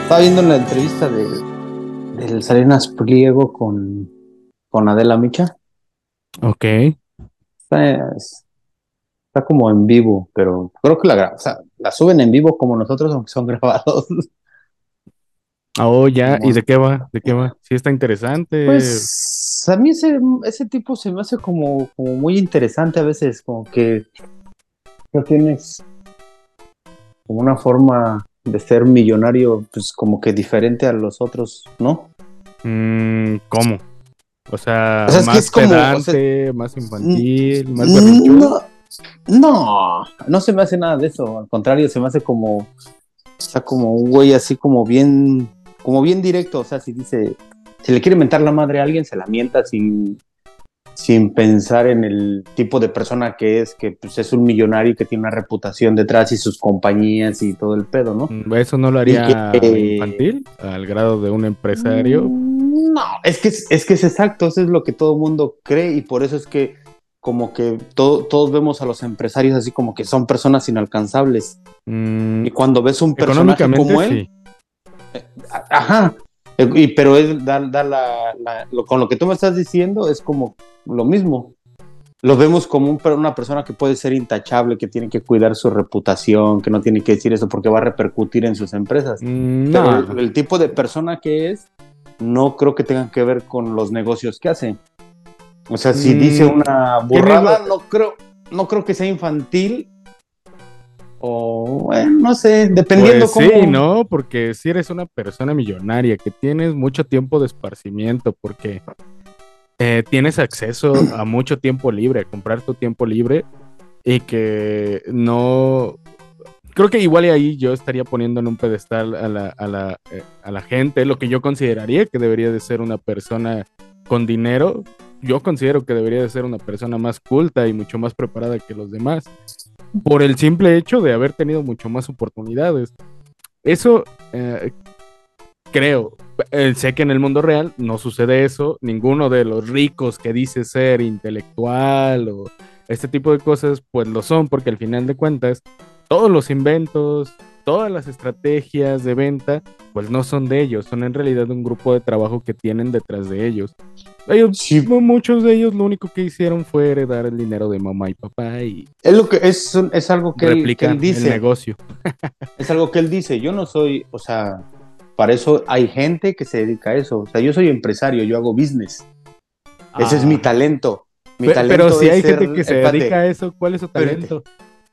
Estaba viendo la entrevista del Salinas Pliego con Adela Micha. Ok. Está como en vivo, pero creo que o sea, la suben en vivo como nosotros, aunque son grabados. Oh, ya. ¿Y Como, de qué va? ¿De qué va? Sí, está interesante. pues a mí ese tipo se me hace como muy interesante a veces, como que no tienes como una forma de ser millonario, pues como que diferente a los otros, ¿no? ¿Cómo? O O sea, sea, es que más es como, o sea, pedante, más n- infantil, más berrinchudo. no, no se me hace nada de eso, al contrario, se me hace como, o sea, como un güey así como bien directo, o sea, si le quiere mentar la madre a alguien, se la mienta sin pensar en el tipo de persona que es, que pues es un millonario y que tiene una reputación detrás y sus compañías y todo el pedo, ¿no? Eso no lo Y que, haría infantil al grado de un empresario. no, es que es exacto, eso es lo que todo el mundo cree y por eso es que como que todos vemos a los empresarios así como que son personas inalcanzables. Mm, Y cuando ves un personaje económicamente como él, sí. ajá, pero él con lo que tú me estás diciendo es como lo mismo. Lo vemos como una persona que puede ser intachable, que tiene que cuidar su reputación, que no tiene que decir eso porque va a repercutir en sus empresas. Pero No, el tipo de persona que es, no creo que tenga que ver con los negocios que hace. O sea, si dice mm, una ¿qué nego- burrada, no creo que sea infantil o, bueno, no sé, Pues dependiendo sí, cómo. ¿no? Porque si eres una persona millonaria que tienes mucho tiempo de esparcimiento, porque tienes acceso a mucho tiempo libre, a comprar tu tiempo libre y que no... Creo que igual y ahí yo estaría poniendo en un pedestal a la gente, lo que yo consideraría que debería de ser una persona con dinero. Yo considero que debería de ser una persona más culta y mucho más preparada que los demás, por el simple hecho de haber tenido mucho más oportunidades. Eso creo. Sé que en el mundo real no sucede eso. Ninguno de los ricos que dice ser intelectual o este tipo de cosas, pues lo son, porque al final de cuentas, todos los inventos, todas las estrategias de venta, pues no son de ellos, son en realidad un grupo de trabajo que tienen detrás de ellos. Ellos, Sí, muchos de ellos lo único que hicieron fue heredar el dinero de mamá y papá y es algo que él replicar el dice. negocio. Es algo que él dice. Yo no soy, o sea, para eso hay gente que se dedica a eso. O sea, yo soy empresario, yo hago business. Ese es mi Ajá. talento. Mi Pero talento si es hay ser, gente que se dedica a eso, ¿cuál es su espérate, talento?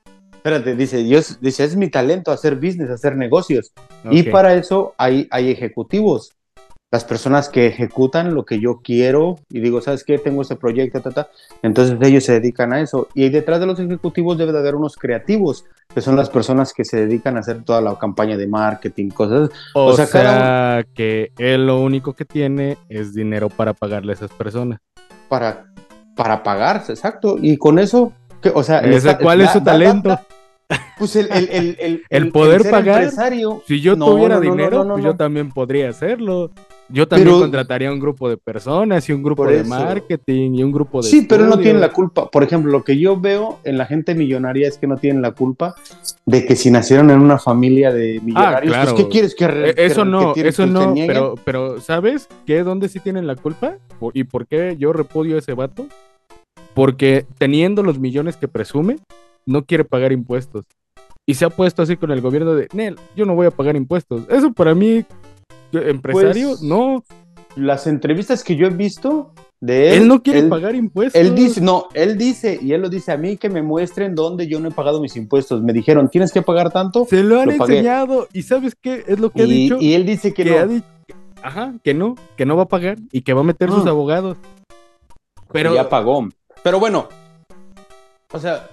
dice, es mi talento hacer business, hacer negocios. Y Ok. para eso hay ejecutivos, las personas que ejecutan lo que yo quiero y digo, ¿sabes qué? Tengo este proyecto, entonces ellos se dedican a eso. Y detrás de los ejecutivos debe de haber unos creativos, que son las personas que se dedican a hacer toda la campaña de marketing, cosas. O O sea, cada uno sea que él lo único que tiene es dinero para pagarle a esas personas. para, para pagarse, exacto. Y con eso, o sea, ¿Cuál es su talento? pues El el poder ser pagar. empresario, Si yo no, tuviera no, no, no, no, dinero, no, pues yo no. también podría hacerlo. Yo también Pero contrataría un grupo de personas y un por grupo de eso, marketing y un grupo de sí, pero él no tiene la estudios. culpa. Por ejemplo, lo que yo veo en la gente millonaria es que no tienen la culpa de que si nacieron en una familia de Ah, millonarios, pues ¿qué claro. quieres Eso que se no, nieguen? pero ¿sabes qué? ¿Dónde sí tienen la culpa? ¿Y por qué yo repudio a ese vato? Porque teniendo los millones que presume, no quiere pagar impuestos. Y se ha puesto así con el gobierno de, Nel, yo no voy a pagar impuestos. Eso para mí, empresario, Pues no. las entrevistas que yo he visto de Él él, no quiere pagar él dice, impuestos. no, él dice, y él lo dice a mí, que me muestren dónde yo no he pagado mis impuestos. Me dijeron, tienes que pagar tanto, Se lo han lo pagué. enseñado. ¿Y sabes qué es lo que ha Y, dicho? y él dice que Que ha no. dicho, ajá, que no va a pagar y que va a meter sus Mm, abogados. que ya Pero, pagó. Pero bueno, o sea,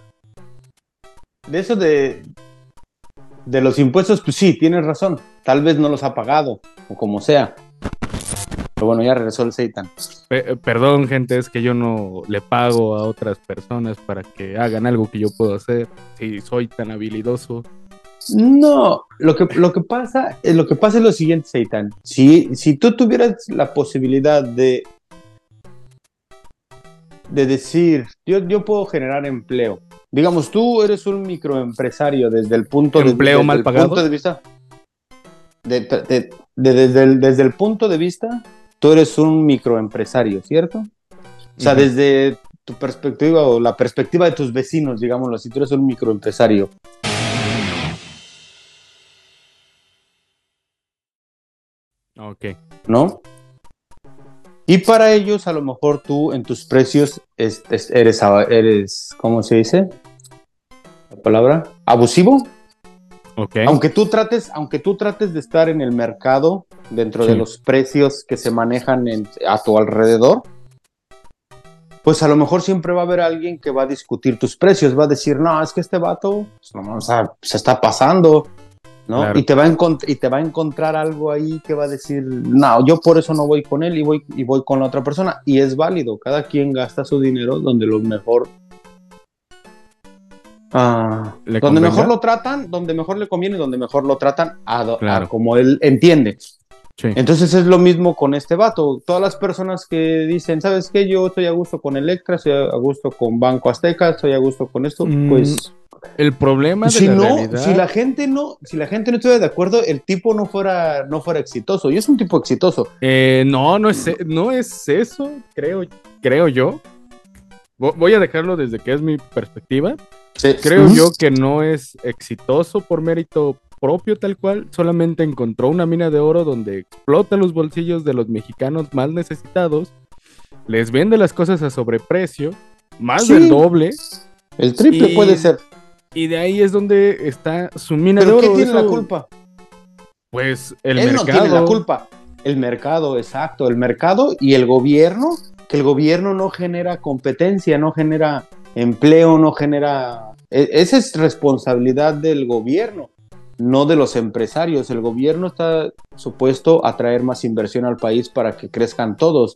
de eso de los impuestos, pues sí, tienes razón. Tal vez no los ha pagado, o como sea. Pero bueno, ya regresó el Seitan. perdón, gente, es que yo no le pago a otras personas para que hagan algo que yo puedo hacer. Si soy tan habilidoso. No, lo que pasa es lo siguiente, Seitan. Si tú tuvieras la posibilidad de decir, yo puedo generar empleo. Digamos, tú eres un microempresario desde el punto de, Empleo desde mal el punto pagado. de vista. desde el punto de vista, tú eres un microempresario, ¿cierto? O sea, desde tu perspectiva o la perspectiva de tus vecinos, digámoslo así, tú eres un microempresario, Ok. ¿no? Y para ellos, a lo mejor tú en tus precios eres, ¿cómo se dice? La palabra, abusivo. Ok. Aunque tú trates de estar en el mercado dentro de Sí. los precios que se manejan a tu alrededor, pues a lo mejor siempre va a haber alguien que va a discutir tus precios, va a decir, no, es que este vato pues, no, o sea, se está pasando, ¿no? Claro. Y te va a encontrar algo ahí que va a decir, no, yo por eso no voy con él y voy con la otra persona. Y es válido, cada quien gasta su dinero donde lo mejor, ¿Le donde mejor convenga? lo tratan, donde mejor le conviene, donde mejor lo tratan a Claro. como él entiende. Sí. Entonces es lo mismo con este vato. Todas las personas que dicen, ¿sabes qué? Yo estoy a gusto con Electra, estoy a gusto con Banco Azteca, estoy a gusto con esto, pues El problema de si la no, realidad. si la gente no estuviera de acuerdo, el tipo no fuera exitoso. Y es un tipo exitoso. No es eso, creo yo. Voy a dejarlo desde que es mi perspectiva. Sí. Creo yo que no es exitoso por mérito propio tal cual, solamente encontró una mina de oro donde explota los bolsillos de los mexicanos más necesitados, les vende las cosas a sobreprecio, más del doble. El triple puede ser. Y de ahí es donde está su mina de ¿Pero oro. quién tiene la culpa? Pues el Él mercado. no tiene la culpa. El mercado, exacto. El mercado y el gobierno, que el gobierno no genera competencia, no genera empleo, no genera... Esa es responsabilidad del gobierno, no de los empresarios. El gobierno está supuesto a traer más inversión al país para que crezcan todos,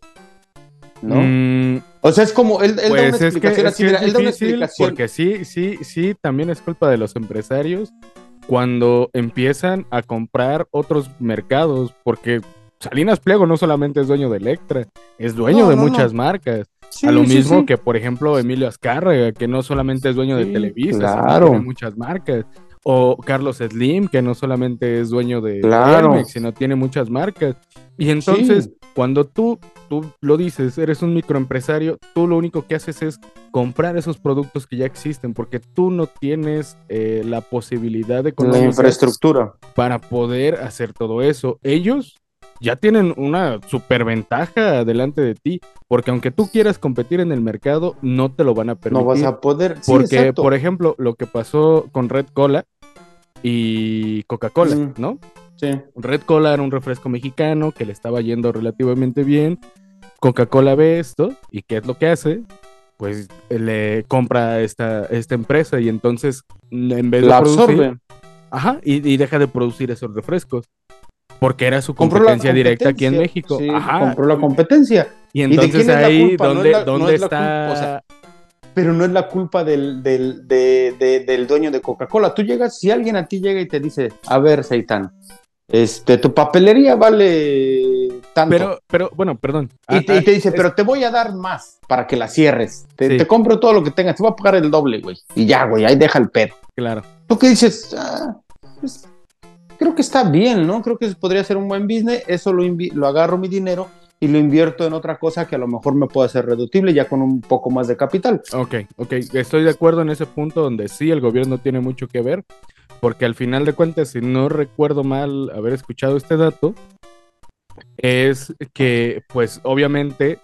¿no? O sea, es como, él da una explicación así, mira, él da una explicación. Porque sí, también es culpa de los empresarios cuando empiezan a comprar otros mercados, porque Salinas Pliego no solamente es dueño de Electra, es dueño de muchas marcas. A lo mismo que, por ejemplo, Emilio Azcárraga, que no solamente es dueño de Televisa, sino tiene muchas marcas. O Carlos Slim, que no solamente es dueño de Telmex, sino tiene muchas marcas. Y entonces, cuando tú lo dices, eres un microempresario, tú lo único que haces es comprar esos productos que ya existen, porque tú no tienes la posibilidad económica, la infraestructura para poder hacer todo eso. Ellos ya tienen una superventaja delante de ti, porque aunque tú quieras competir en el mercado, no te lo van a permitir. No vas a poder. Porque, por ejemplo, lo que pasó con Red Cola y Coca-Cola, ¿no? Sí. Red Cola era un refresco mexicano que le estaba yendo relativamente bien. Coca-Cola ve esto y ¿qué es lo que hace? Pues le compra esta empresa y entonces en vez de la producir, absorbe. Ajá, y deja de producir esos refrescos. Porque era su competencia directa aquí en México. Sí, ajá. Compró la competencia. Y entonces ¿Y de quién es ahí, la culpa? ¿dónde está? Culpa, o sea, pero no es la culpa del dueño de Coca-Cola. Tú llegas, si alguien a ti llega y te dice, a ver, Seitán, tu papelería vale tanto. Pero bueno, perdón. Y te dice, pero te voy a dar más para que la cierres. Te compro todo lo que tengas, te voy a pagar el doble, güey. Y ya, güey, ahí deja el pedo. Claro. ¿Tú qué dices? Pues, creo que está bien, ¿no? Creo que podría ser un buen business. Eso lo agarro mi dinero y lo invierto en otra cosa que a lo mejor me pueda hacer reductible ya con un poco más de capital. Ok. Estoy de acuerdo en ese punto donde sí el gobierno tiene mucho que ver, porque al final de cuentas, si no recuerdo mal haber escuchado este dato, es que, pues, obviamente,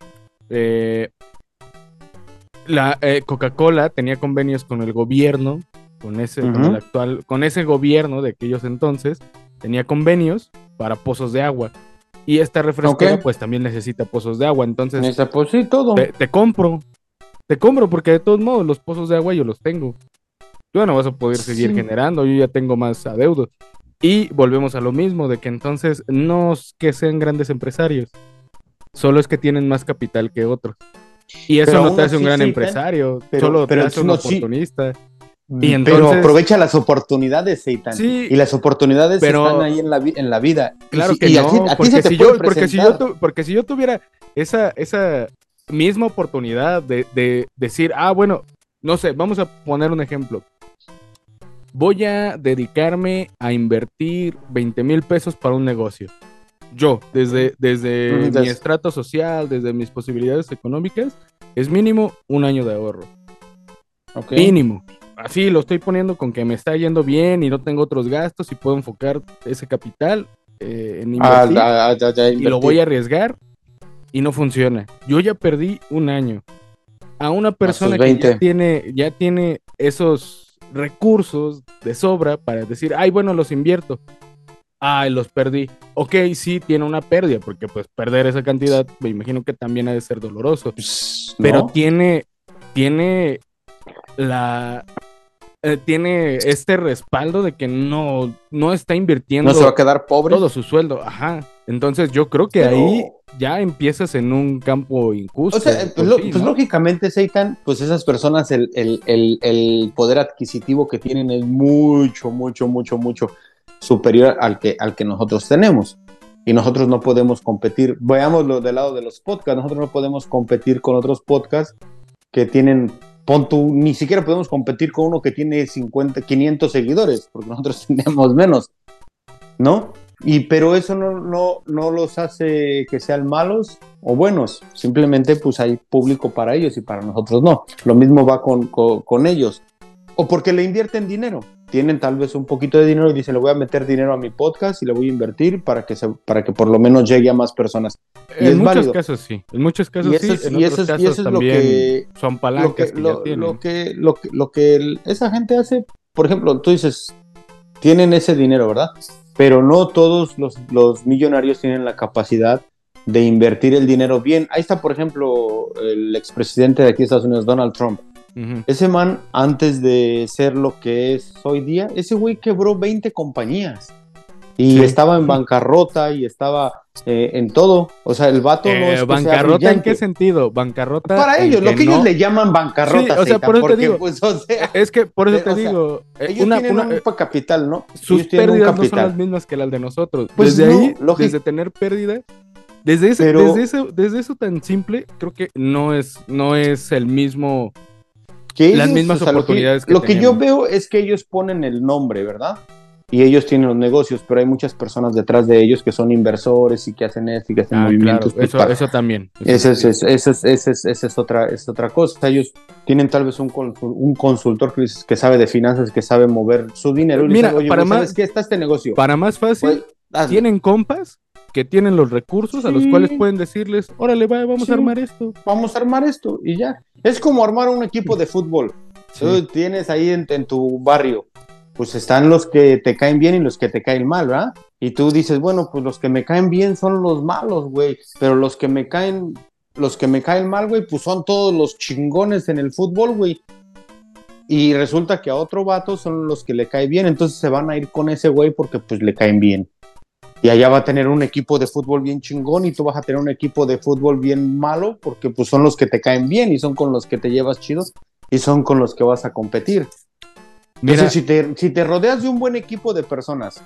la Coca-Cola tenía convenios con el gobierno, con ese gobierno de aquellos entonces, tenía convenios para pozos de agua. Y esta refresquera, pues, también necesita pozos de agua. Entonces, pues sí, todo. Te compro, porque de todos modos los pozos de agua yo los tengo. Tú no vas a poder seguir generando, yo ya tengo más adeudos. Y volvemos a lo mismo, de que entonces no es que sean grandes empresarios, solo es que tienen más capital que otros. Y eso no te hace un gran empresario, solo te hace un oportunista. Y entonces, pero aprovecha las oportunidades, Seitan. Sí, y las oportunidades están ahí en la vida. Claro que no, porque si yo tuviera esa misma oportunidad de decir, bueno, no sé, vamos a poner un ejemplo. voy a dedicarme a invertir 20,000 pesos para un negocio. Yo, desde mi estrato social, desde mis posibilidades económicas, es mínimo un año de ahorro. Okay. Mínimo. Así lo estoy poniendo con que me está yendo bien y no tengo otros gastos y puedo enfocar ese capital en invertir, y lo voy a arriesgar y no funciona. Yo ya perdí un año. A una persona que ya tiene esos recursos de sobra para decir, ay, bueno, los invierto. Ay, los perdí. Ok, sí, tiene una pérdida, porque pues perder esa cantidad, me imagino que también ha de ser doloroso. Pues, Pero ¿no? tiene la... tiene este respaldo de que no está invirtiendo No se va a quedar pobre. todo su sueldo. Ajá. Entonces yo creo que Pero... ahí ya empiezas en un campo injusto. O sea, pues, sí, pues ¿no? lógicamente, Seitan, pues esas personas, el poder adquisitivo que tienen es mucho, mucho, mucho, mucho superior al que nosotros tenemos. Y nosotros no podemos competir. Veámoslo del lado de los podcasts. Nosotros no podemos competir con otros podcasts que tienen, ni siquiera podemos competir con uno que tiene 50, 500 seguidores, porque nosotros tenemos menos, ¿no? Pero eso no los hace que sean malos o buenos, simplemente pues hay público para ellos y para nosotros no. Lo mismo va con ellos, o porque le invierten dinero, tienen tal vez un poquito de dinero y dicen, le voy a meter dinero a mi podcast y le voy a invertir para que por lo menos llegue a más personas. Y En es muchos válido. casos sí, en muchos casos sí, en Y otros casos eso es también son palancas que ya tienen. lo que esa gente hace. Por ejemplo, tú dices, tienen ese dinero, ¿verdad? Pero no todos los millonarios tienen la capacidad de invertir el dinero bien. Ahí está, por ejemplo, el expresidente de aquí de Estados Unidos, Donald Trump. Uh-huh. Ese man, antes de ser lo que es hoy día, ese güey quebró 20 compañías. Y estaba en bancarrota y estaba en todo. O sea, el vato no es que sea ¿Bancarrota en qué brillante. sentido? Bancarrota Para en ellos, lo que ellos no... le llaman bancarrota, sí, o sea, por eso porque, te digo, pues, o sea, es que por eso te o sea, digo, ellos tienen un capital, ¿no? sus Ellos tienen un pérdidas no son las capital. mismas que las de nosotros. Pues Desde no, ahí, lógico. desde tener pérdidas, desde eso tan simple, creo que no es el mismo, que ellos, las mismas o sea, oportunidades que lo que yo tenemos. veo es que ellos ponen el nombre, ¿verdad? Y ellos tienen los negocios, pero hay muchas personas detrás de ellos que son inversores y que hacen esto y que hacen movimientos. Claro, Pues, eso también. Esa es otra cosa. Ellos tienen tal vez un consultor que sabe de finanzas, que sabe mover su dinero y le Mira, dicen, oye, güey, ¿sabes qué? Está este negocio. Para más fácil, Pues, tienen compas que tienen los recursos a los cuales pueden decirles, órale, vamos a armar esto. Vamos a armar esto y ya. Es como armar un equipo de fútbol. Sí. Tú tienes ahí en tu barrio, pues están los que te caen bien y los que te caen mal, ¿verdad? Y tú dices, bueno, pues los que me caen bien son los malos, güey, pero los que me caen mal, güey, pues son todos los chingones en el fútbol, güey. Y resulta que a otro vato son los que le cae bien, entonces se van a ir con ese güey porque pues le caen bien. Y allá va a tener un equipo de fútbol bien chingón y tú vas a tener un equipo de fútbol bien malo porque pues son los que te caen bien y son con los que te llevas chido y son con los que vas a competir. Mira, entonces, si te rodeas de un buen equipo de personas,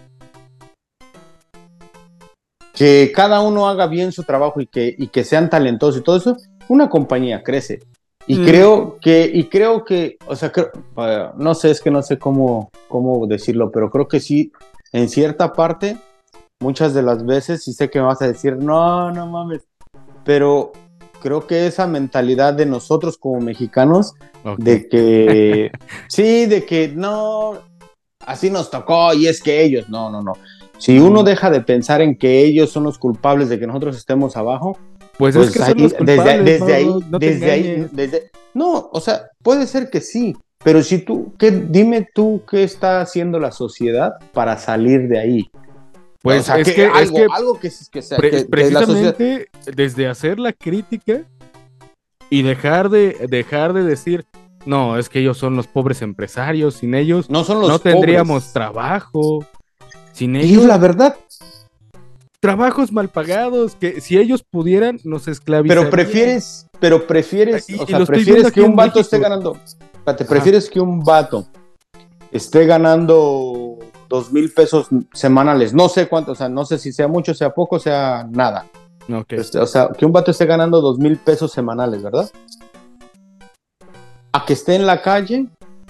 que cada uno haga bien su trabajo y que sean talentosos y todo eso, una compañía crece. Y creo que, o sea, no sé, es que no sé cómo decirlo, pero creo que sí, en cierta parte, muchas de las veces, y sé que me vas a decir, no mames, pero creo que esa mentalidad de nosotros como mexicanos, de que, sí, de que no, así nos tocó y es que ellos, no. Si uno deja de pensar en que ellos son los culpables de que nosotros estemos abajo, pues es que son los culpables, desde ahí, no, o sea, puede ser que sí, pero si dime tú qué está haciendo la sociedad para salir de ahí. Pues o sea, algo que precisamente desde hacer la crítica y dejar de decir, no, es que ellos son los pobres empresarios, sin ellos no tendríamos trabajo, sin ellos. Y es la verdad. Trabajos mal pagados, que si ellos pudieran, nos esclavizarían. Pero prefieres que un vato esté ganando. Prefieres que un vato esté ganando 2,000 pesos semanales, no sé cuánto, o sea, no sé si sea mucho, sea poco, sea nada. Okay. O sea, que un vato esté ganando 2,000 pesos semanales, ¿verdad? A que esté en la calle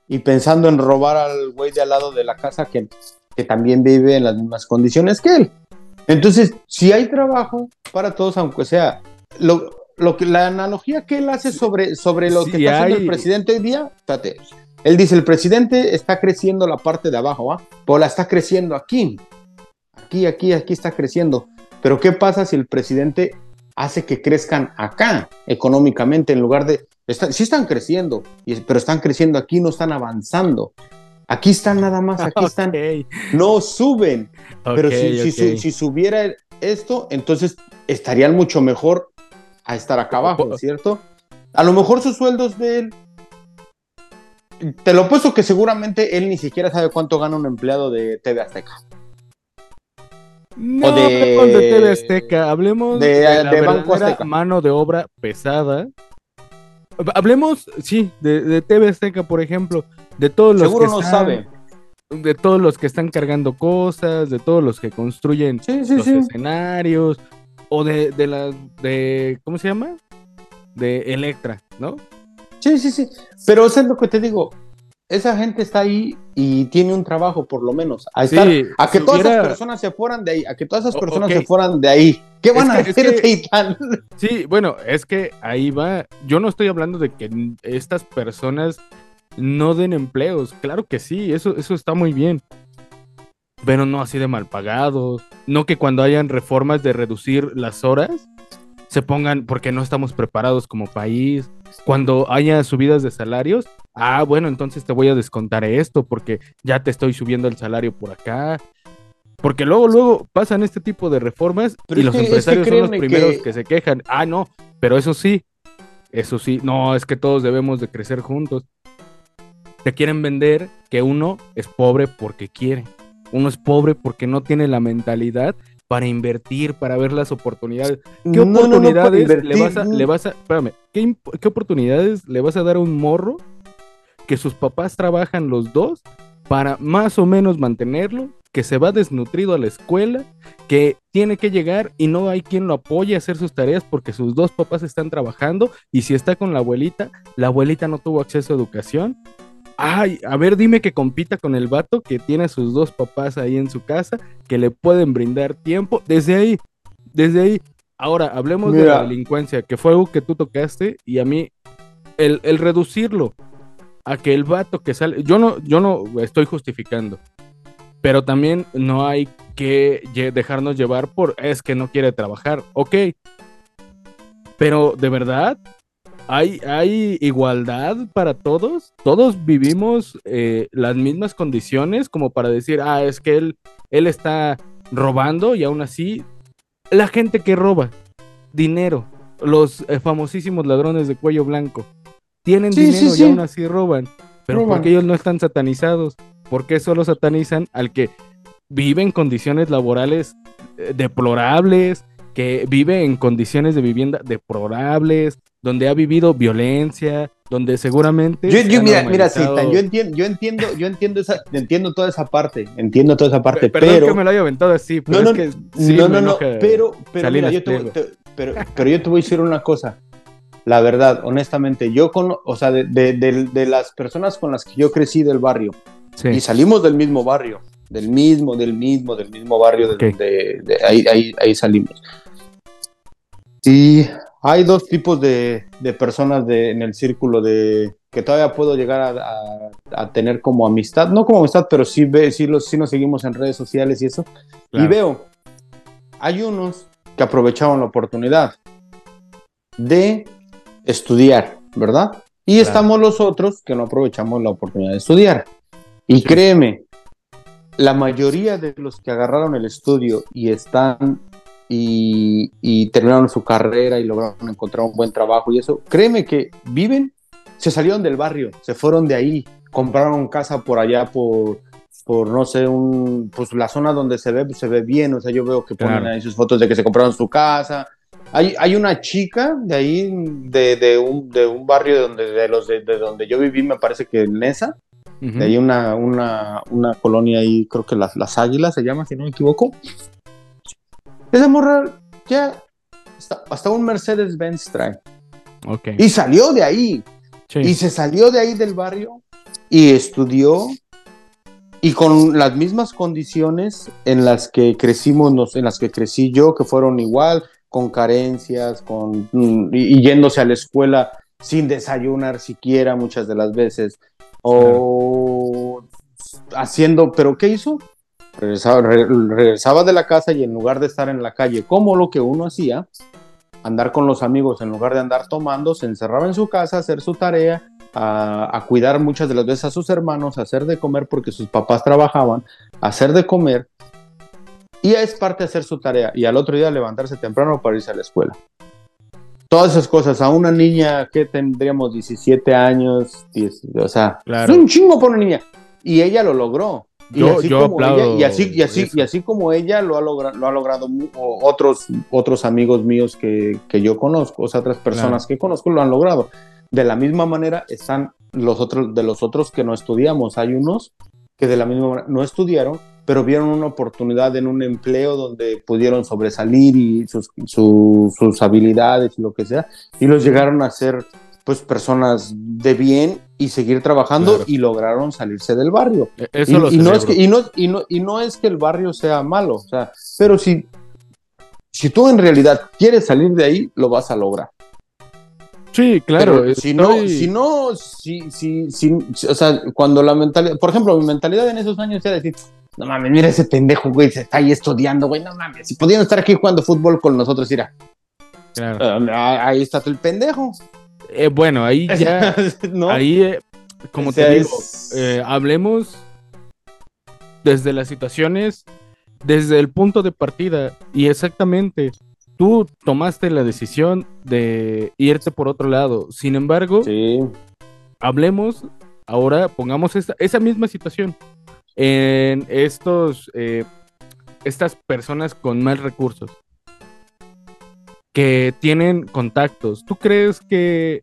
y pensando en robar al güey de al lado de la casa que también vive en las mismas condiciones que él. Entonces, si hay trabajo para todos, aunque sea la analogía que él hace sobre lo que Sí está haciendo el hay, presidente hoy día, fíjate, él dice, el presidente está creciendo la parte de abajo, ¿va? Pero la está creciendo aquí está creciendo. Pero ¿qué pasa si el presidente hace que crezcan acá económicamente en lugar de... sí están creciendo, pero están creciendo aquí, no están avanzando. Aquí están nada más, aquí están, ok, no suben. Pero ok, ok. si subiera esto, entonces estarían mucho mejor a estar acá abajo, ¿cierto? A lo mejor sus sueldos de él, te lo puesto que seguramente él ni siquiera sabe cuánto gana un empleado de TV Azteca. O No hablemos de TV Azteca, hablemos de la de Banco verdadera Azteca. mano de obra pesada. Hablemos, sí, de TV Azteca, por ejemplo, de todos los que Seguro no están, sabe. de todos los que están cargando cosas, de todos los que construyen Sí, sí, los sí. escenarios, o ¿cómo se llama? De Electra, ¿no? Sí, sí, sí. Pero eso es lo que te digo. Esa gente está ahí y tiene un trabajo, por lo menos. Sí, A que si todas esas hubiera, personas se fueran de ahí, a que todas esas ok, personas se fueran de ahí. ¿Qué van a es hacer de que ahí tan? sí, bueno, es que ahí va. Yo no estoy hablando de que estas personas no den empleos. Claro que sí, eso está muy bien. Pero no así de mal pagados. No que cuando hayan reformas de reducir las horas, se pongan porque no estamos preparados como país. Cuando haya subidas de salarios, bueno, entonces te voy a descontar esto porque ya te estoy subiendo el salario por acá. Porque luego pasan este tipo de reformas Pero y los es que empresarios son los créeme primeros que que se quejan. No, pero eso sí, no, es que todos debemos de crecer juntos. Te quieren vender que uno es pobre porque quiere. Uno es pobre porque no tiene la mentalidad para invertir, para ver las oportunidades. ¿Qué no para oportunidades invertir. espérame, ¿qué oportunidades le vas a dar a un morro que sus papás trabajan los dos para más o menos mantenerlo, que se va desnutrido a la escuela, que tiene que llegar y no hay quien lo apoye a hacer sus tareas porque sus dos papás están trabajando y si está con la abuelita no tuvo acceso a educación? A ver, dime que compita con el vato que tiene a sus dos papás ahí en su casa, que le pueden brindar tiempo. Desde ahí. Ahora, hablemos de la Mira, delincuencia, que fue algo que tú tocaste y a mí, el reducirlo a que el vato que sale, yo no estoy justificando, pero también no hay que dejarnos llevar es que no quiere trabajar, ok, pero de verdad hay igualdad para todos vivimos las mismas condiciones como para decir, es que él está robando y aún así la gente que roba dinero, los famosísimos ladrones de cuello blanco, tienen sí, sí, dinero y aún sí. así roban, pero ¿por qué Roban. ellos no están satanizados? ¿Por qué solo satanizan al que vive en condiciones laborales deplorables, que vive en condiciones de vivienda deplorables, donde ha vivido violencia, donde seguramente se ha Mira, Citan, normalizado? entiendo entiendo toda esa parte, Perdón que me pero lo haya aventado así, pero no, es no, que sí no, me no, no, enoja pero mira, Salinas Pliego. pero yo te voy a decir una cosa, la verdad, honestamente, o sea, de las personas con las que yo crecí del barrio, y Sí, salimos del mismo barrio, del mismo barrio de ok, donde, ahí salimos. Y hay dos tipos de personas en el círculo que todavía puedo llegar a tener como amistad, no como amistad, pero sí nos seguimos en redes sociales y eso. Y claro. veo, hay unos que aprovecharon la oportunidad de estudiar, ¿verdad? Y Claro. estamos los otros que no aprovechamos la oportunidad de estudiar. Y Sí, créeme, la mayoría de los que agarraron el estudio y están y terminaron su carrera y lograron encontrar un buen trabajo y eso, créeme que se salieron del barrio, se fueron de ahí, compraron casa por allá, por no sé, pues la zona donde se ve bien, o sea, yo veo que ponen claro. ahí sus fotos de que se compraron su casa. Hay una chica de ahí, de un barrio de donde yo viví, me parece que en Nesa, de Ujú. ahí una colonia ahí, creo que las Águilas se llama, si no me equivoco. Esa morra ya hasta un Mercedes-Benz trae. Ok, Y salió de ahí. Y sí, se salió de ahí del barrio y estudió, y con las mismas condiciones en las que crecimos, en las que crecí yo, que fueron igual, con carencias, y yéndose a la escuela sin desayunar siquiera muchas de las veces, Claro. o haciendo, pero ¿qué hizo? Regresaba de la casa y en lugar de estar en la calle, como lo que uno hacía, andar con los amigos en lugar de andar tomando, se encerraba en su casa a hacer su tarea, a cuidar muchas de las veces a sus hermanos, a hacer de comer porque sus papás trabajaban, a hacer de comer, y es parte de hacer su tarea, y al otro día levantarse temprano para irse a la escuela. Todas esas cosas, a una niña que tendríamos 17 años, 10, o sea, Claro. es un chingo para una niña, y ella lo logró. Yo aplaudo Y así como ella lo ha logrado otros amigos míos que yo conozco, o sea, otras personas Claro. que conozco lo han logrado. De la misma manera están los otros que no estudiamos. Hay unos que de la misma manera no estudiaron, pero vieron una oportunidad en un empleo donde pudieron sobresalir y sus habilidades y lo que sea, y los llegaron a ser pues personas de bien y seguir trabajando, Claro. y lograron salirse del barrio. Eso lo Y no es celebro. y no es que el barrio sea malo, o sea, pero si tú en realidad quieres salir de ahí, lo vas a lograr. Sí, claro. Pero o sea, cuando la mentalidad, por ejemplo, mi mentalidad en esos años era decir, no mames, mira ese pendejo, güey, se está ahí estudiando, güey, no mames, si podían estar aquí jugando fútbol con nosotros, mira, Claro. ahí está el pendejo. Bueno, ahí ya, ¿No? ahí, como O sea, te digo, hablemos desde las situaciones, desde el punto de partida, y exactamente, tú tomaste la decisión de irte por otro lado. Sin embargo, sí. hablemos ahora, pongamos esa misma situación en estas personas con más recursos que tienen contactos. ¿Tú crees que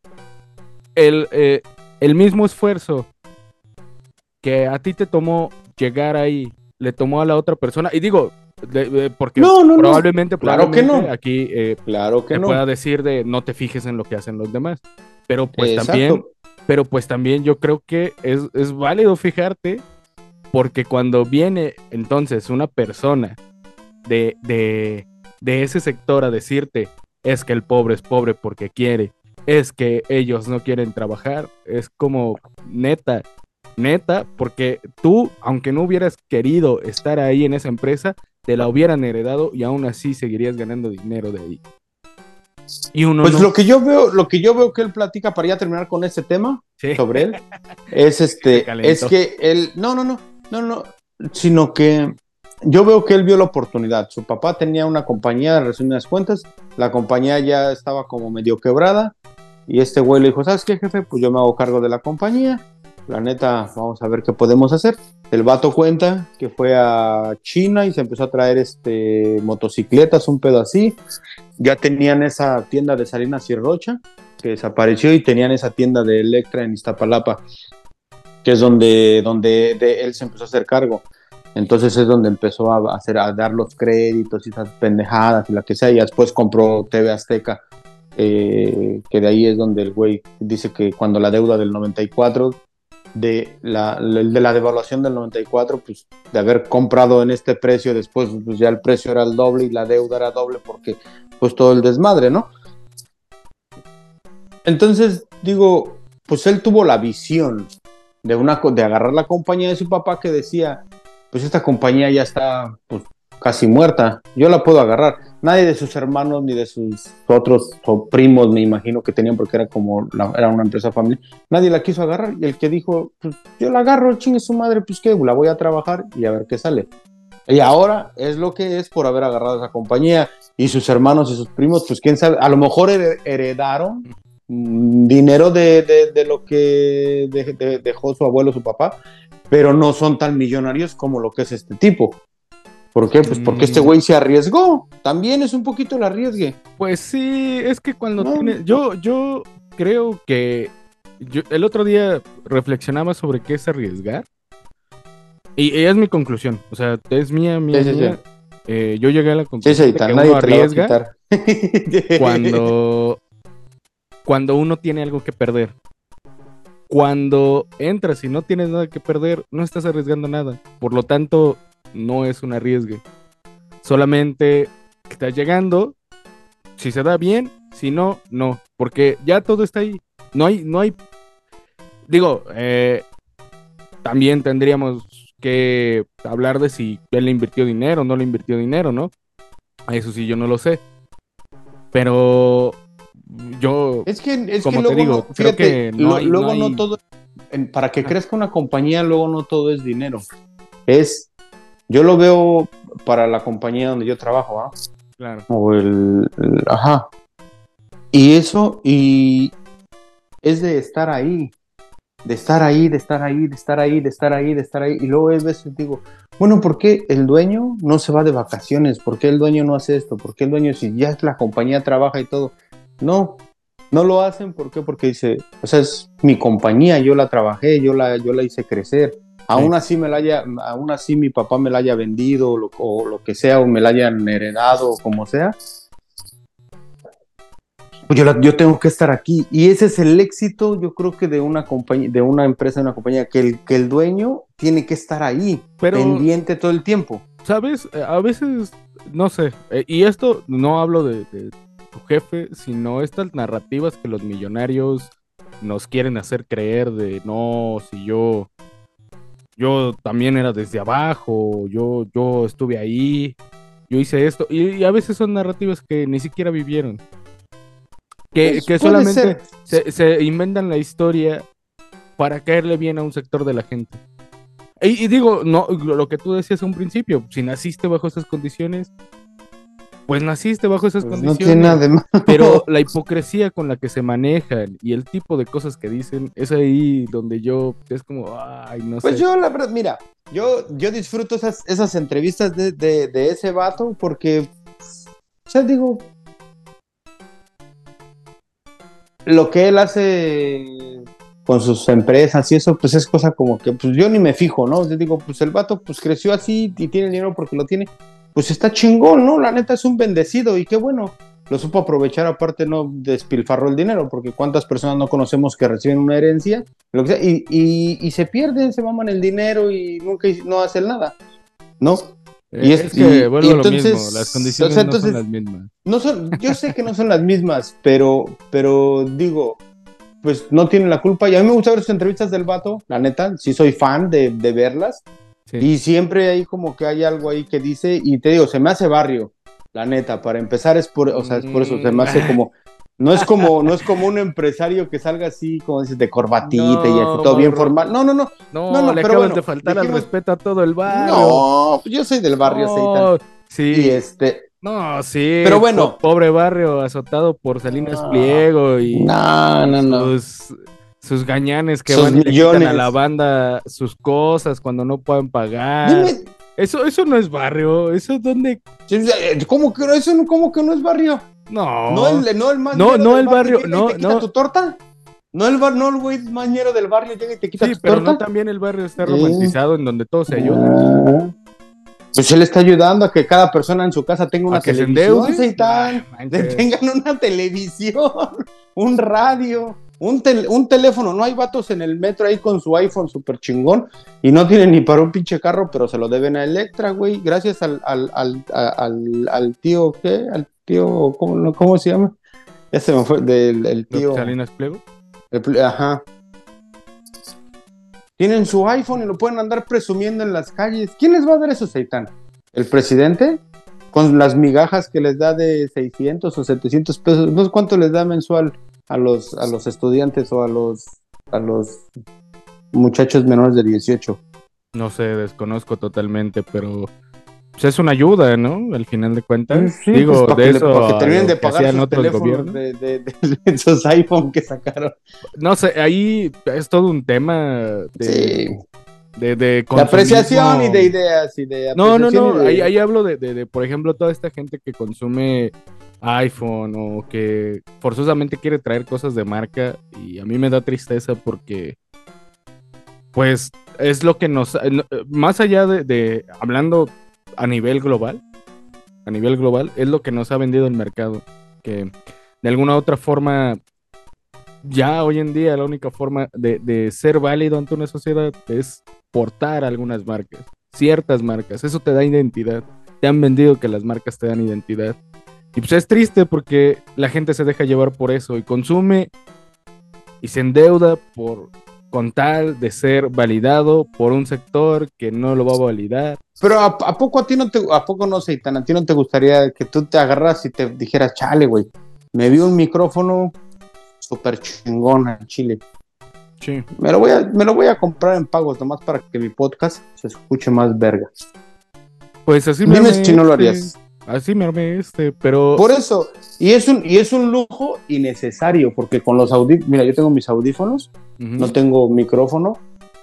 el mismo esfuerzo que a ti te tomó llegar ahí, le tomó a la otra persona? Y digo, porque No. probablemente Claro que no. aquí Claro que te no. pueda decir de no te fijes en lo que hacen los demás. Pero Exacto. también yo creo que es válido fijarte, porque cuando viene entonces una persona de ese sector a decirte, es que el pobre es pobre porque quiere, es que ellos no quieren trabajar, es como neta, porque tú, aunque no hubieras querido estar ahí en esa empresa, te la hubieran heredado y aún así seguirías ganando dinero de ahí. Y uno Pues no. lo que yo veo que él platica, para ya terminar con este tema, Sí. sobre él, es Se calentó. es que él, no, sino que yo veo que él vio la oportunidad. Su papá tenía una compañía, de resumidas cuentas, la compañía ya estaba como medio quebrada, y este güey le dijo, ¿sabes qué, jefe? Pues yo me hago cargo de la compañía, la neta, vamos a ver qué podemos hacer. El vato cuenta que fue a China y se empezó a traer motocicletas, un pedo así. Ya tenían esa tienda de Salinas y Rocha, que desapareció, y tenían esa tienda de Electra en Iztapalapa, que es donde él se empezó a hacer cargo. Entonces es donde empezó a dar los créditos y esas pendejadas y la que sea, y después compró TV Azteca, que de ahí es donde el güey dice que cuando la deuda del 94, de la devaluación del 94, pues de haber comprado en este precio, después pues ya el precio era el doble y la deuda era doble porque pues todo el desmadre, ¿no? Entonces digo, pues él tuvo la visión de agarrar la compañía de su papá, que decía, pues esta compañía ya está pues casi muerta, yo la puedo agarrar. Nadie de sus hermanos ni de sus otros o primos, me imagino que tenían, porque era una empresa familiar, nadie la quiso agarrar, y el que dijo, pues yo la agarro, chingue su madre, pues qué, la voy a trabajar y a ver qué sale. Y ahora es lo que es por haber agarrado esa compañía, y sus hermanos y sus primos, pues quién sabe, a lo mejor heredaron dinero de lo que dejó su abuelo, su papá, pero no son tan millonarios como lo que es este tipo. ¿Por qué? Pues porque este güey se arriesgó. También es un poquito el arriesgue. Pues sí, es que cuando No. tienes... Yo creo que... el otro día reflexionaba sobre qué es arriesgar. Y es mi conclusión. O sea, es mía. Sí. Yo llegué a la Sí, conclusión de que uno nadie te la va a arriesga quitar. cuando uno tiene algo que perder. cuando entras y no tienes nada que perder, no estás arriesgando nada. Por lo tanto, no es un arriesgue. Solamente estás llegando, si se da bien, si no, no. Porque ya todo está ahí. No hay, digo, también tendríamos que hablar de si él le invirtió dinero o no le invirtió dinero, ¿no? Eso sí, yo no lo sé. Pero yo, Es que como te luego digo, no, creo fíjate, que no hay, luego no todo, para que crezca una compañía, luego no todo es dinero. Yo lo veo para la compañía donde yo trabajo, ¿ah? claro. O ajá. Y eso, y es de estar ahí, de estar ahí, de estar ahí, de estar ahí, de estar ahí, de estar ahí. Y luego a veces digo, bueno, ¿por qué el dueño no se va de vacaciones? ¿Por qué el dueño no hace esto? ¿Por qué el dueño, si ya la compañía trabaja y todo? No, no lo hacen. ¿Por qué? Porque dice, o sea, es mi compañía, yo la trabajé, yo la hice crecer. Sí. Aún así mi papá me la haya vendido o lo que sea, o me la hayan heredado, o como sea, pues yo tengo que estar aquí. Y ese es el éxito, yo creo que de una compañía, de una empresa, de una compañía, que el dueño tiene que estar ahí, Pero, pendiente todo el tiempo. ¿sabes? A veces, no sé, y esto no hablo de tu jefe, sino estas narrativas que los millonarios nos quieren hacer creer de, no, si yo también era desde abajo, yo estuve ahí, yo hice esto, y a veces son narrativas que ni siquiera vivieron, Pues que puede solamente ser. se inventan la historia para caerle bien a un sector de la gente. Y digo, no, lo que tú decías a un principio, si naciste bajo esas condiciones, pues naciste bajo esas Pues no tiene nada condiciones. de Pero malo. la hipocresía con la que se manejan y el tipo de cosas que dicen, es ahí donde yo, es como, ay, no Pues sé. yo, la verdad, mira, yo disfruto esas entrevistas de ese vato porque, o sea, digo, lo que él hace con sus empresas y eso, pues es cosa como que, pues yo ni me fijo, ¿no? Yo digo, pues el vato pues creció así y tiene dinero porque lo tiene, pues está chingón, ¿no? La neta es un bendecido y qué bueno. Lo supo aprovechar, aparte no despilfarró el dinero, porque cuántas personas no conocemos que reciben una herencia, lo que sea, y se pierden, se maman el dinero y nunca no hacen nada, ¿no? Es que Y vuelvo a lo mismo, las entonces, o condiciones sea, no son las entonces, mismas. no son, yo sé que no son las mismas, pero digo, pues no tienen la culpa. Y a mí me gusta ver sus entrevistas del vato, la neta, sí soy fan de verlas. Sí. Y siempre hay como que hay algo ahí que dice, y te digo, se me hace barrio, la neta, para empezar o sea, es por eso, se me hace como, no es como un empresario que salga así, como dices, de corbatita y así, No, todo bien Mauro. formal. No, no, no, no, No, no, le pero acabas de bueno, faltar al dijimos, respeto a todo el barrio. no, yo soy del barrio, Seitan. No, Y sí. No, sí, pero bueno, pobre barrio azotado por Salinas Pliego no, y no, no, sus gañanes que sus van y le quitan a la millones. banda sus cosas cuando no pueden pagar. Dime, Eso no es barrio, eso es donde... ¿cómo que, eso, cómo que no es barrio? ¿No No, el más no, ñero no del el barrio barrio, llega y no, te quita no, tu torta? ¿No el güey más ñero del barrio llega y te quita sí, tu pero no torta? también el barrio está Eh, romantizado en donde todos se ayudan. ah, pues él está ayudando a que cada persona en su casa tenga ¿A una que se televisión, endeude? Nah, Seitán. manches. Tengan una televisión, un radio, un teléfono. No hay vatos en el metro ahí con su iPhone súper chingón y no tienen ni para un pinche carro, pero se lo deben a Electra, güey. Gracias al tío, ¿qué? Al tío, ¿cómo se llama? Ese me fue del el tío. Salinas Pliego. Ajá. Tienen su iPhone y lo pueden andar presumiendo en las calles. ¿Quién les va a dar eso, Seitán? ¿El presidente? Con las migajas que les da de 600 o 700 pesos. No sé cuánto les da mensual a los estudiantes o a los muchachos menores de 18. No sé, desconozco totalmente, pero pues es una ayuda, ¿no? Al final de cuentas. Sí, pues Digo, de para que eso a terminen lo de que pagar hacían sus otros teléfonos gobiernos. de esos iPhone que sacaron. No sé, ahí es todo un tema Sí. de De apreciación y consumismo. de ideas y de No, no, apreciación y no, de... ahí hablo por ejemplo, toda esta gente que consume iPhone o que forzosamente quiere traer cosas de marca y a mí me da tristeza porque, pues, es lo que más allá hablando a nivel global, es lo que nos ha vendido el mercado, que de alguna u otra forma ya hoy en día la única forma de ser válido ante una sociedad es portar algunas marcas, ciertas marcas. Eso te da identidad. Te han vendido que las marcas te dan identidad. Y pues es triste porque la gente se deja llevar por eso y consume y se endeuda por con tal de ser validado por un sector que no lo va a validar. Pero ¿a poco a ti no te, a poco no sé, tan a ti no te gustaría que tú te agarras y te dijeras, chale, güey, me vi un micrófono súper chingón en Chile. Sí. Me lo voy a comprar en pagos nomás para que mi podcast se escuche más verga. Pues así me Dime armé si no lo harías. así me armé pero Por eso, y es un lujo innecesario, porque con los audífonos, mira, yo tengo mis audífonos, no tengo micrófono,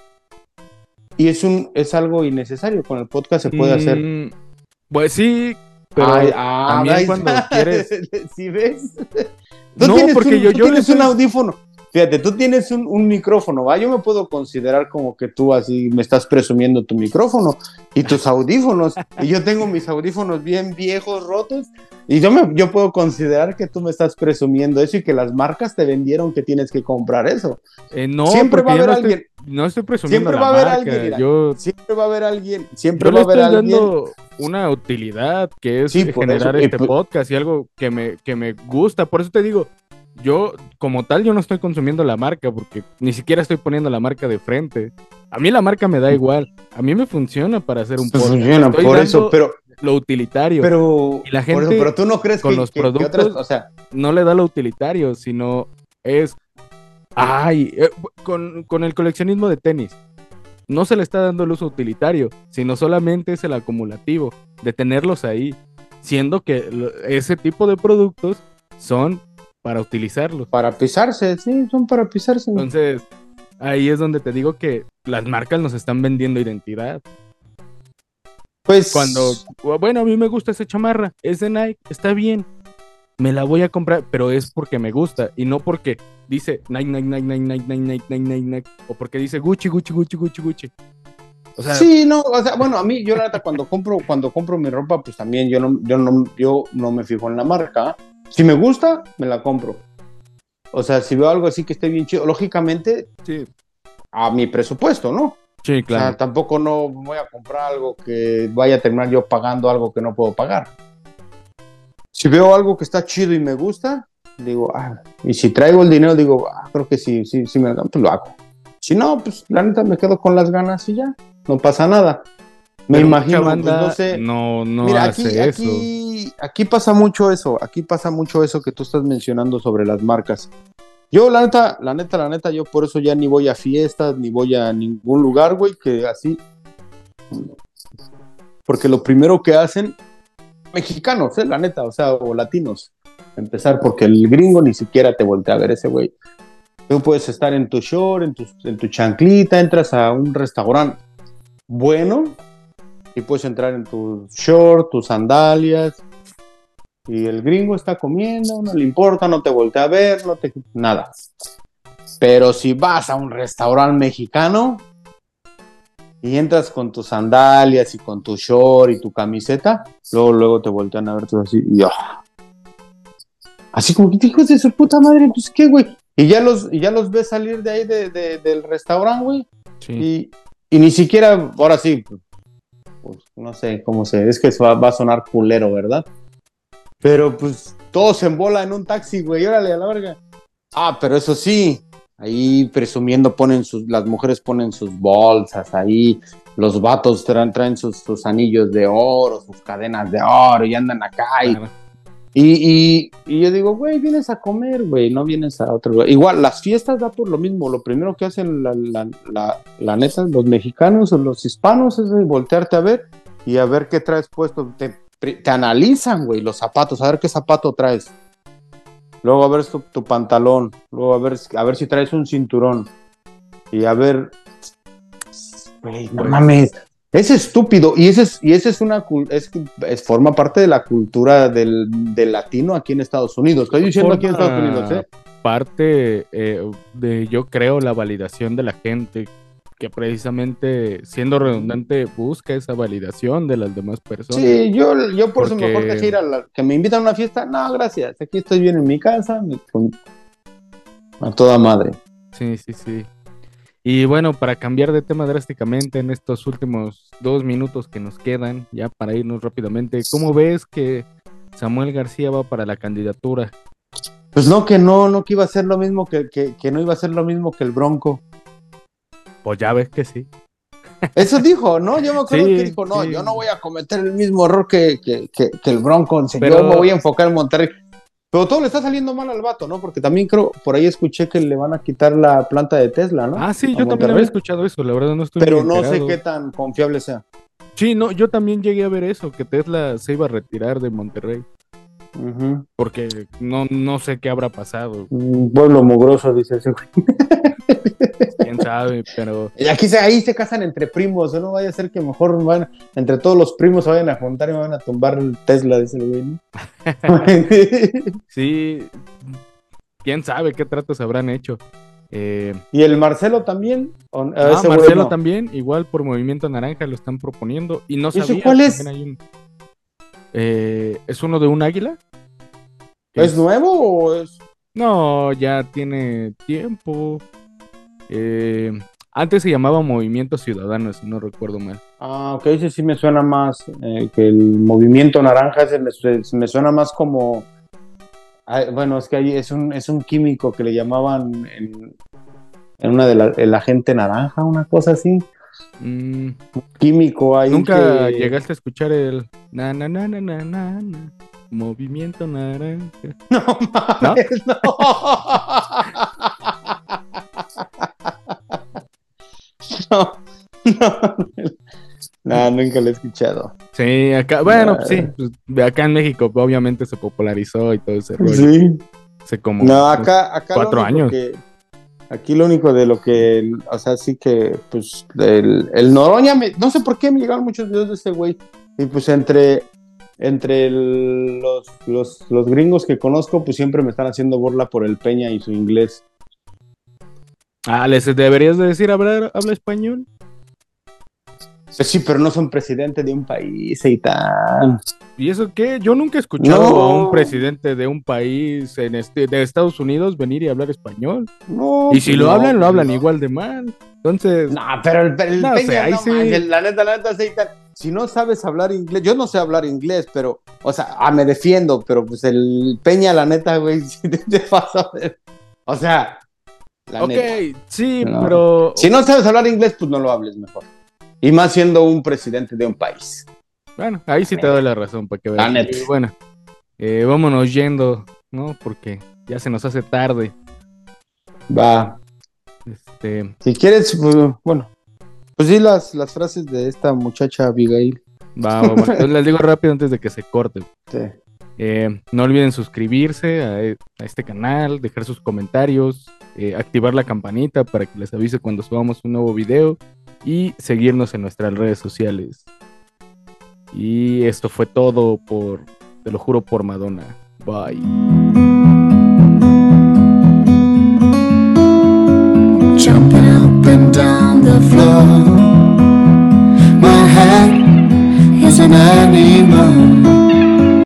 y es algo innecesario, con el podcast se puede hacer. Pues sí, pero también cuando quieres. ¿Sí ves? No, porque yo tú le tienes un estoy. audífono. Fíjate, tú tienes un micrófono, ¿va? Yo me puedo considerar como que tú así me estás presumiendo tu micrófono y tus audífonos. Y yo tengo mis audífonos bien viejos, rotos. Y yo puedo considerar que tú me estás presumiendo eso y que las marcas te vendieron que tienes que comprar eso. No, Siempre va porque a yo haber alguien. no estoy presumiendo Siempre la va a haber alguien, marca. mira. Yo Siempre va a haber alguien. Siempre Yo va le a haber estoy alguien. dando una utilidad que es Sí, por eso. generar este podcast y algo que me gusta. Por eso te digo, yo como tal, yo no estoy consumiendo la marca porque ni siquiera estoy poniendo la marca de frente. A mí la marca me da igual. A mí me funciona para hacer un podcast. Funciona, Estoy por eso, dando lo utilitario. Y la por eso, gente pero tú no crees con los que otras, productos o sea, no le da lo utilitario, sino es, ay, con el coleccionismo de tenis no se le está dando el uso utilitario, sino solamente es el acumulativo, de tenerlos ahí, siendo que ese tipo de productos son para utilizarlos. para pisarse, sí, son para pisarse. Entonces, ahí es donde te digo que las marcas nos están vendiendo identidad. Pues, Cuando, bueno, a mí me gusta esa chamarra, es de Nike, está bien, me la voy a comprar, pero es porque me gusta y no porque dice Nike, Nike, Nike, Nike, Nike, Nike, Nike, Nike, Nike, Nike, o porque dice Gucci, Gucci, Gucci, Gucci, Gucci. O sea, sí, no, o sea, bueno, a mí, yo la neta, cuando compro mi ropa, pues también yo no me fijo en la marca. Si me gusta, me la compro. O sea, si veo algo así que esté bien chido, lógicamente, sí, a mi presupuesto, ¿no? sí, O sea, claro. tampoco no voy a comprar algo que vaya a terminar yo pagando algo que no puedo pagar. Si veo algo que está chido y me gusta, digo, y si traigo el dinero, digo, creo que sí me lo pues lo hago. Si no, pues la neta me quedo con las ganas y ya, no pasa nada. Me Pero mucha imagino, pues no banda sé. no Mira, hace eso. aquí pasa mucho eso que tú estás mencionando sobre las marcas. Yo, la neta, yo por eso ya ni voy a fiestas, ni voy a ningún lugar, güey, que así. Porque lo primero que hacen, mexicanos, la neta, o sea, o latinos, empezar, porque el gringo ni siquiera te voltea a ver ese güey. Tú puedes estar en tu short, en tu chanclita, entras a un restaurante bueno y puedes entrar en tu short, tus sandalias, y el gringo está comiendo, no le importa, no te voltea a ver, nada. Pero si vas a un restaurante mexicano y entras con tus sandalias y con tu short y tu camiseta, luego te voltean a ver todo así, y así como que hijos de su puta madre, pues qué, güey. Y ya los ves salir de ahí del restaurante, güey. Sí. Y ni siquiera, ahora sí, pues, no sé cómo es que va a sonar culero, ¿verdad? Pero pues todos se embola en un taxi, güey, órale a la verga. Pero eso sí, ahí presumiendo las mujeres ponen sus bolsas ahí, los vatos traen sus anillos de oro, sus cadenas de oro y andan acá Claro. y yo digo, güey, vienes a comer, güey, no vienes a otro lugar. Igual, las fiestas da por lo mismo, lo primero que hacen la neta, los mexicanos o los hispanos es voltearte a ver y a ver qué traes puesto, te analizan, güey, los zapatos, a ver qué zapato traes. Luego a ver tu pantalón, luego a ver si traes un cinturón y a ver, güey, no mames, es estúpido y ese es forma parte de la cultura del latino aquí en Estados Unidos. Estoy diciendo aquí en Estados Unidos, parte de, yo creo, la validación de la gente que precisamente, siendo redundante, busca esa validación de las demás personas. Sí, yo por eso mejor dejé ir que me invitan a una fiesta. No, gracias, aquí estoy bien en mi casa. A toda madre. Sí, sí, sí. Y bueno, para cambiar de tema drásticamente en estos últimos 2 minutos que nos quedan, ya para irnos rápidamente, ¿cómo ves que Samuel García va para la candidatura? Pues no, que iba a ser lo mismo que no iba a ser lo mismo que el Bronco. Pues ya ves que sí. Eso dijo, ¿no? Yo me acuerdo Sí, que dijo, no, sí. yo no voy a cometer el mismo error que el Bronco, Pero- yo me voy a enfocar en Monterrey. Pero todo le está saliendo mal al vato, ¿no? Porque también creo, por ahí escuché que le van a quitar la planta de Tesla, ¿no? Ah, sí, A yo también había Monterrey. escuchado eso, la verdad no estoy muy Pero no sé enterado. qué tan confiable sea. Sí, no, yo también llegué a ver eso, que Tesla se iba a retirar de Monterrey, Ujú. porque no sé qué habrá pasado, Un pueblo mugroso, dice ese güey. quién sabe, pero Y aquí ahí se casan entre primos, ¿no? Vaya a ser que mejor entre todos los primos se vayan a juntar y me van a tumbar el Tesla, dice el güey, ¿no? sí, quién sabe qué tratos habrán hecho. Y el Marcelo también. Ese güey Marcelo no. también, igual por Movimiento Naranja lo están proponiendo, y no ¿Eso sabía, cuál es? también hay un... ¿Es uno de un águila? ¿Es nuevo o es? No, ya tiene tiempo. Antes se llamaba Movimiento Ciudadano, si no recuerdo mal. Ah, ok, ese sí me suena más que el movimiento naranja, ese me suena más como. Bueno, es que ahí es un químico que le llamaban en una de el agente naranja, una cosa así. Mm, Químico ahí Nunca que. llegaste a escuchar el na na na na na na, na, Movimiento Naranja. No mames, no. No, no, nunca lo he escuchado. Sí, acá, bueno, sí, pues, acá en México obviamente se popularizó y todo ese rollo. Sí. Hace como No, acá 4 lo único años. aquí lo único de lo que, o sea, sí que, pues, el Noroña, no sé por qué me llegaron muchos videos de ese güey, y pues entre los gringos que conozco, pues siempre me están haciendo burla por el Peña y su inglés. Les deberías de decir, habla español. Pues sí, pero no son presidente de un país y tan. ¿Y eso qué? Yo nunca he escuchado No. a un presidente de un país de Estados Unidos venir y hablar español. No, Y si pues lo hablan, lo hablan no. igual de mal. Entonces, No, pero el no Peña, sé, ahí no sí. manches, la neta, sí, si no sabes hablar inglés, yo no sé hablar inglés, pero, o sea, me defiendo, pero pues el Peña, la neta, güey, sí te vas a ver. O sea, la neta. Sí, No. pero... Si no sabes hablar inglés, pues no lo hables mejor. Y más siendo un presidente de un país. Bueno, ahí sí te doy la razón para que veas. La neta. Y bueno, vámonos yendo, ¿no? Porque ya se nos hace tarde. Va. Si quieres, pues, bueno, pues sí las frases de esta muchacha Abigail. Va. Entonces les digo rápido antes de que se corte. Sí. No olviden suscribirse a este canal, dejar sus comentarios, activar la campanita para que les avise cuando subamos un nuevo video y seguirnos en nuestras redes sociales. Y esto fue todo te lo juro por Madonna. Bye. Jumping up and down the floor. My head is an animal.